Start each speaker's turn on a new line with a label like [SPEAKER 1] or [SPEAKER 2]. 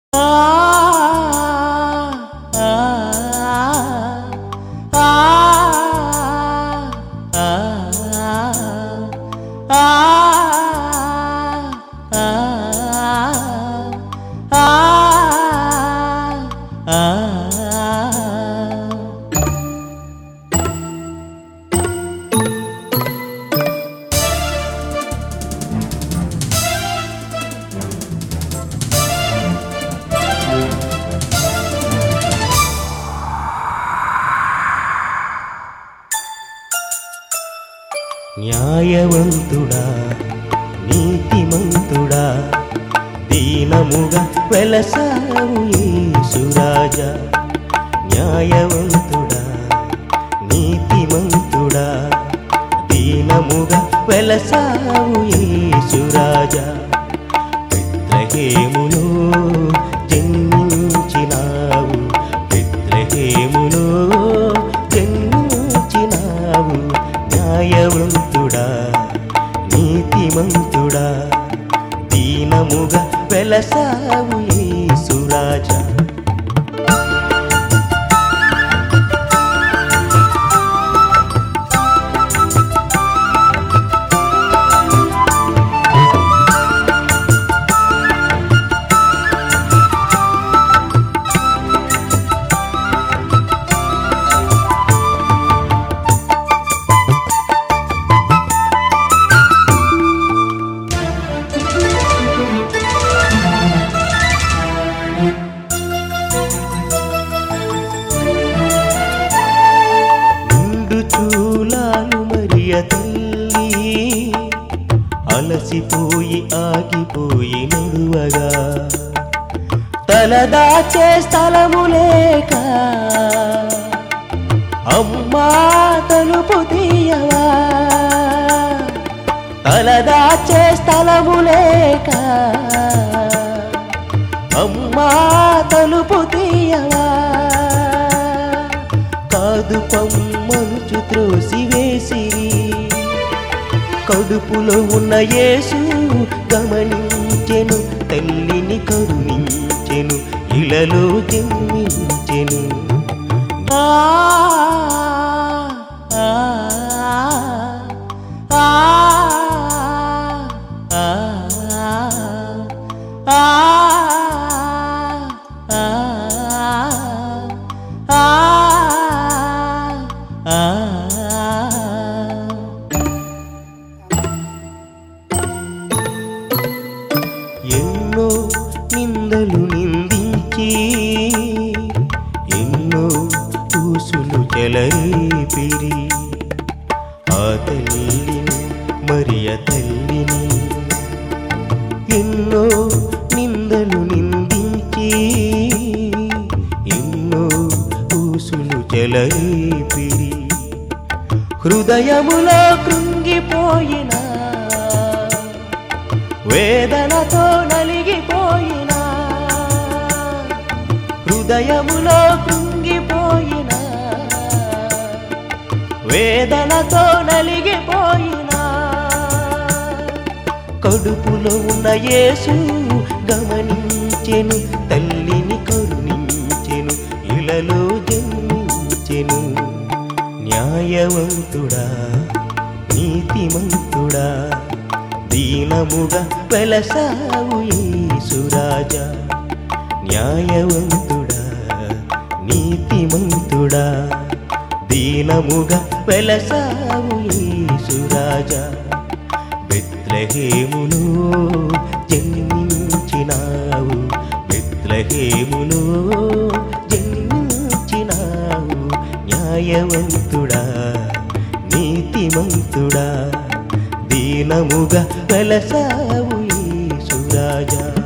[SPEAKER 1] న్యాయవంతుడా నీతిమంతుడా దీనముగా వెలసావు యేసురాజా. న్యాయవంతుడా నీతిమంతుడా దీనముగా వెలసావు యేసురాజా. బెత్లెహేములో జన్మించినావు, బెత్లెహేములో జన్మించినావు. న్యాయవంతుడా నీతిమంతుడా దీనముగా వెలసావు యేసురాజా. తల్లి అలసిపోయి ఆగిపోయి నడువగా, తలదాచే స్థలము లేక అమ్మా తలుపు తీయవా. తలదాచే స్థలము లేక అమ్మా తలుపు తీయవా. కాదు పమ్మనుచు త్రోసివేసిరి, కడుపులో ఉన్న యేసు గమనించెను, తల్లిని కరుణించెను, ఇలలో జన్మించెను. ఆ ఆ ఆ ఎన్నో నిందలు నిందించి, ఎన్నో ఊసులు చెలరేపిరి, ఆ తల్లిని మరియ తల్లిని. ఎన్నో నిందలు నిందించి, ఎన్నో ఊసులు చెలరేపిరి, హృదయములో కృంగిపోయిన, వేదనతో నలిగిపోయిన, హృదయములో కృంగిపోయిన, వేదనతో నలిగిపోయిన, కడుపులో ఉన్న యేసు గమనించెను, తల్లిని కరుణించెను, ఇలలో జన్మించెను. న్యాయవంతుడా నీతిమంతుడా దీనముగా వెలసావు యేసురాజా. న్యాయవంతుడా నీతిమంతుడా దీనముగా వెలసావు యేసురాజా. బెత్లెహేములో జన్మించినావు, బెత్లెహేములో జన్మించినావు. న్యాయవంతుడా నీతిమంతుడా దీనముగా వెలసావు యేసురాజా.